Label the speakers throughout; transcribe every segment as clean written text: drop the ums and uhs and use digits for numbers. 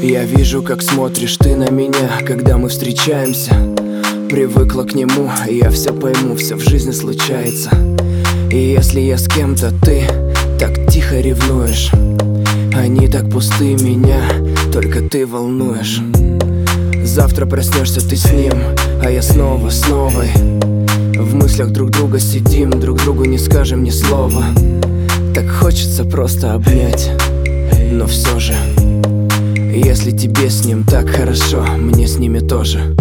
Speaker 1: Я вижу, как смотришь ты на меня, когда мы встречаемся. Привыкла к нему, и я все пойму, все в жизни случается. И если я с кем-то, ты так тихо ревнуешь. Они так пусты, меня только ты волнуешь. Завтра проснешься ты с ним, а я снова с новой. В мыслях друг друга сидим, друг другу не скажем ни слова. Так хочется просто обнять, но все же, если тебе с ним так хорошо, мне с ними тоже.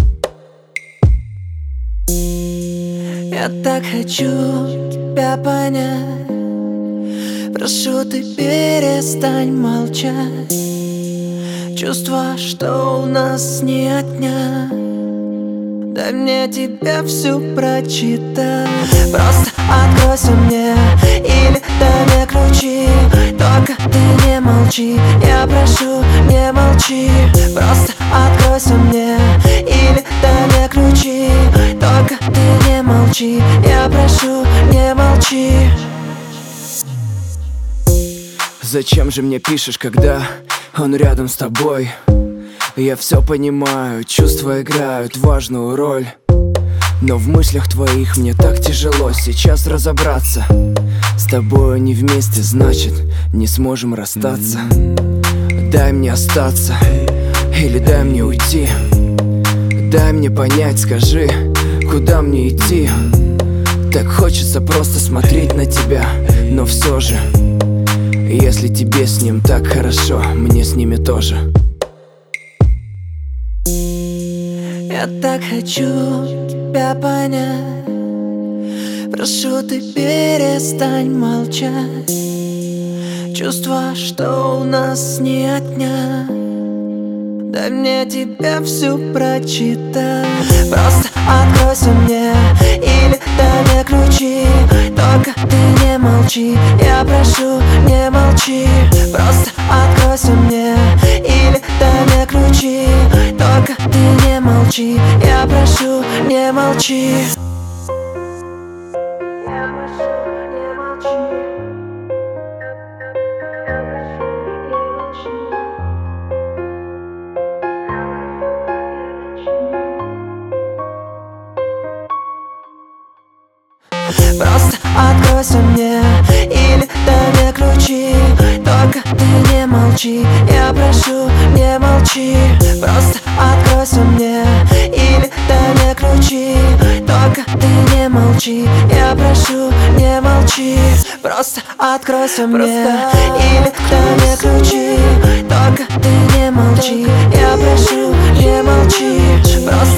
Speaker 2: Я так хочу тебя понять. Прошу, ты перестань молчать. Чувства, что у нас не отнять. Дай мне тебе всю прочитать. Просто откройся мне или дай мне ключи. Только ты не молчи, я прошу, не молчи. Просто откройся мне или дай мне ключи. Только ты не молчи, я прошу, не молчи.
Speaker 1: Зачем же мне пишешь, когда он рядом с тобой? Я все понимаю, чувства играют важную роль. Но в мыслях твоих мне так тяжело сейчас разобраться. С тобою не вместе, значит, не сможем расстаться. Дай мне остаться или дай мне уйти. Дай мне понять, скажи, куда мне идти. Так хочется просто смотреть на тебя, но все же, если тебе с ним так хорошо, мне с ними тоже.
Speaker 2: Я так хочу тебя понять. Прошу, ты перестань молчать. Чувства, что у нас не отнять. Дай мне тебе всю прочитать. Просто откройся мне или дай мне ключи. Только ты не молчи, я прошу, не молчи. Просто откройся мне или дай мне ключи. Только ты не молчи, я прошу, не молчи. Просто откройся мне или дай мне ключи. Только ты не молчи, я прошу, не молчи. Просто откройся мне или дай мне ключи. Только ты не молчи, я прошу, не молчи. Просто откройся мне или дай мне ключи. Только ты не молчи, я прошу, не молчи. Просто